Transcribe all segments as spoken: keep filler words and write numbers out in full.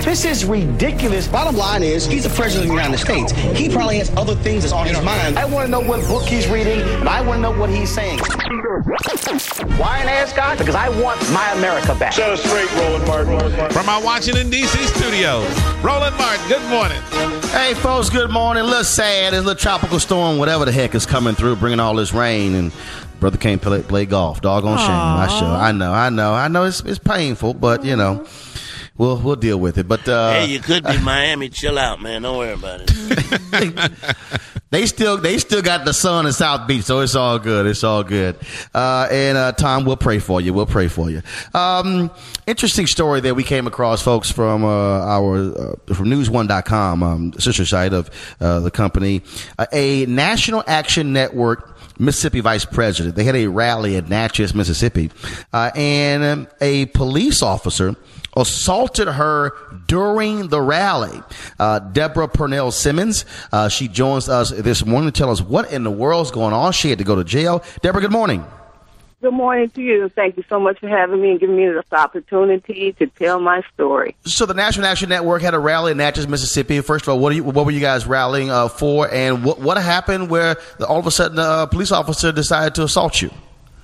This is ridiculous. Bottom line is, he's the president of the United States. He probably has other things that's on his mind. I want to know what book he's reading, and I want to know what he's saying. Why an ascot? Because I want my America back. Set us straight, Roland Martin. From our Washington, D C studios, Roland Martin, good morning. Hey, folks, good morning. A little sad. There's a little tropical storm, whatever the heck is coming through, bringing all this rain, and brother can't play, play golf. Doggone shame. I sure. I know, I know, I know it's it's painful, but, you know, we'll we'll deal with it. But uh, hey, you could be Miami. Chill out, man. Don't worry about it. They still they still got the sun in South Beach, so it's all good. It's all good. Uh, and, uh, Tom, we'll pray for you. We'll pray for you. Um, interesting story that we came across, folks, from uh, our uh, from news one dot com, um, sister site of uh, the company. Uh, a National Action Network Mississippi vice president. They had a rally at Natchez, Mississippi, uh, and um, a police officer assaulted her during the rally. Uh, Deborah Purnell Simmons, uh, she joins us this morning to tell us what in the world's going on. She had to go to jail. Deborah, good morning. Good morning to you. Thank you so much for having me and giving me this opportunity to tell my story. So the National Action Network had a rally in Natchez, Mississippi. First of all, what, are you, what were you guys rallying uh, for, and what, what happened where the, all of a sudden a police officer decided to assault you?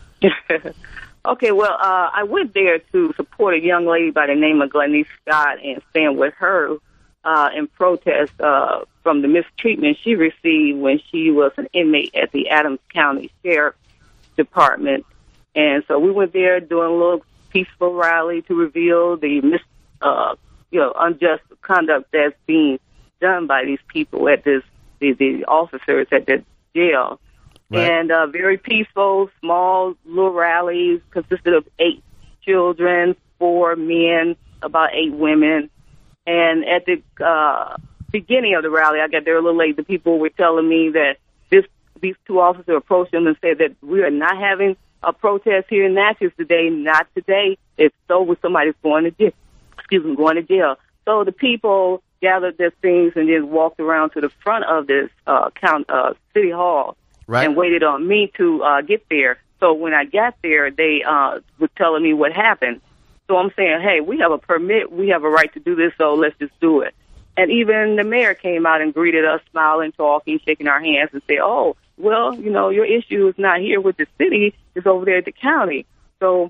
Okay, well, uh, I went there to support a young lady by the name of Glenise Scott and stand with her uh, in protest uh, from the mistreatment she received when she was an inmate at the Adams County Sheriff's Department. And so we went there doing a little peaceful rally to reveal the mis- uh, you know, unjust conduct that's being done by these people at this, the, the officers at the jail. Right. And uh, very peaceful, small little rallies consisted of eight children, four men, about eight women. And at the uh, beginning of the rally, I got there a little late. The people were telling me that this these two officers approached them and said that we are not having a protest here in Natchez today. Not today. If so, with somebody's going to jail. Excuse me, going to jail. So the people gathered their things and just walked around to the front of this uh, count, uh, city hall. Right. And waited on me to uh, get there. So when I got there, they uh, were telling me what happened. So I'm saying, hey, we have a permit. We have a right to do this, so let's just do it. And even the mayor came out and greeted us, smiling, talking, shaking our hands, and said, oh, well, you know, your issue is not here with the city. It's over there at the county. So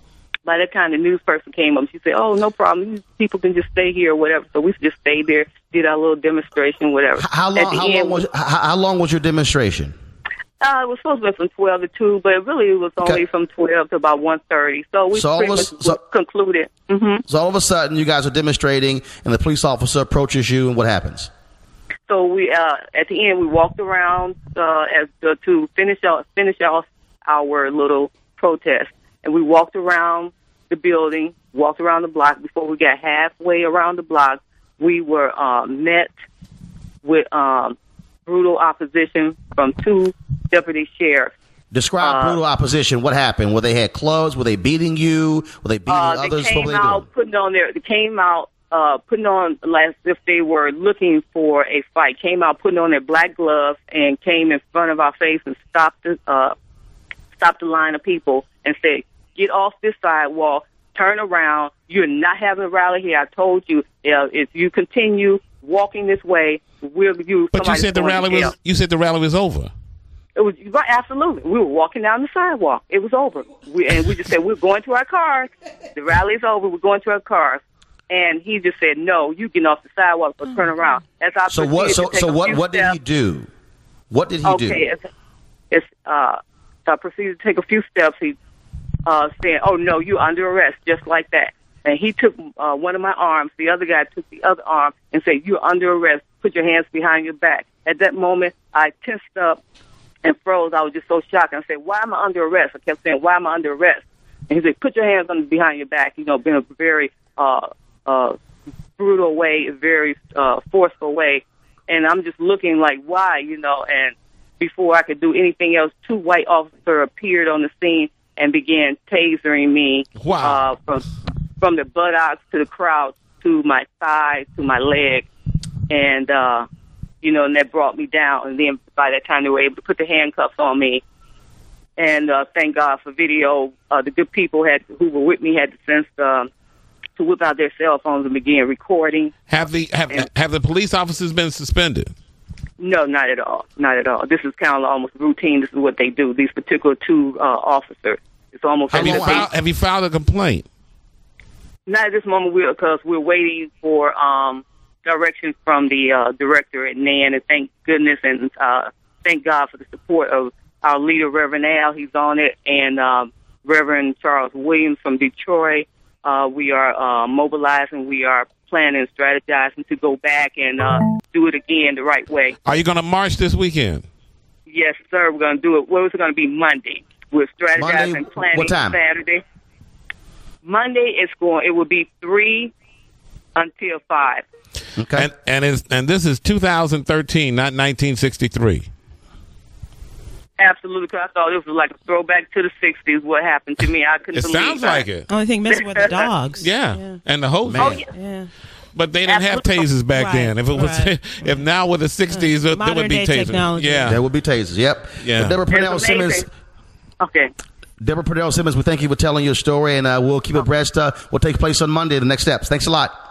by that time, the news person came up. She said, oh, no problem. These people can just stay here or whatever. So we just stayed there, did our little demonstration, whatever. How long, how long, was, how, how long was your demonstration? Uh, it was supposed to be from twelve to two, but really it was only okay. from twelve to about one thirty. So we so pretty much so, concluded. Mm-hmm. So all of a sudden, you guys are demonstrating, and the police officer approaches you, and what happens? So we, uh, at the end, we walked around uh, as uh, to finish off, finish off our little protest, and we walked around the building, walked around the block. Before we got halfway around the block, we were uh, met with um, brutal opposition from two deputy sheriffs. Describe uh, brutal opposition. What happened? Were they had clubs? Were they beating you? Were they beating uh, others? They came what were they out doing? putting on their. They came out uh, putting on as if they were looking for a fight. Came out putting on their black gloves and came in front of our face and stopped the uh, stopped the line of people and said, "Get off this sidewalk. Turn around. You're not having a rally here. I told you. Uh, if you continue walking this way, we'll you." But you said the rally was. You said the rally was over. It was right, absolutely. We were walking down the sidewalk. It was over, we, and we just said we're going to our cars. The rally's over. We're going to our cars. And he just said, "No, you get off the sidewalk, but turn around." That's our so what? So so what? What did he do? What did he okay, do? Okay, it's, it's uh, so I proceeded to take a few steps. He uh, said, "Oh no, you're under arrest," just like that. And he took uh, one of my arms. The other guy took the other arm and said, "You're under arrest. Put your hands behind your back." At that moment, I tensed up and froze. I was just so shocked. I said, "Why am I under arrest?" I kept saying, "Why am I under arrest?" And he said, "Put your hands on behind your back." You know, been a very uh, uh, brutal way, a very uh, forceful way. And I'm just looking like, why, you know? And before I could do anything else, two white officers appeared on the scene and began tasering me. Wow. Uh, from from the buttocks to the crowd to my thigh to my leg, and uh, you know, and that brought me down. And then by that time, they were able to put the handcuffs on me. And uh, thank God for video. Uh, the good people had who were with me had the sense uh, to whip out their cell phones and begin recording. Have the have And- have the police officers been suspended? No, not at all. Not at all. This is kind of almost routine. This is what they do. These particular two uh, officers. It's almost Have as you if they- filed, have you filed a complaint? Not at this moment, because we're waiting for um, direction from the uh, director at N A N, and thank goodness and uh, thank God for the support of our leader, Reverend Al. He's on it, and um, Reverend Charles Williams from Detroit. Uh, we are uh, mobilizing. We are planning and strategizing to go back and uh, do it again the right way. Are you going to march this weekend? Yes, sir. We're going to do it. Well, it's going to be Monday. We're strategizing Monday, and planning what time? Saturday. Monday it's going. It will be three until five. Okay. And and is and this is two thousand thirteen, not nineteen sixty-three. Absolutely, because I thought it was like a throwback to the sixties. What happened to me? I couldn't It believe sounds that. like it. Only thing missing were the dogs. Yeah. Yeah. And the whole Oh, thing. yeah. Yeah. But they didn't have Absolutely. tasers back Right, then. If it was, right. if now with the sixties, there Modern would be day tasers. technology. Yeah. There will be tasers. Yep. Yeah. Deborah Purnell It's Simmons. amazing. Okay. Deborah Purnell Simmons, we thank you for telling your story, and uh, we'll keep abreast. Uh, will take place on Monday. The next steps. Thanks a lot.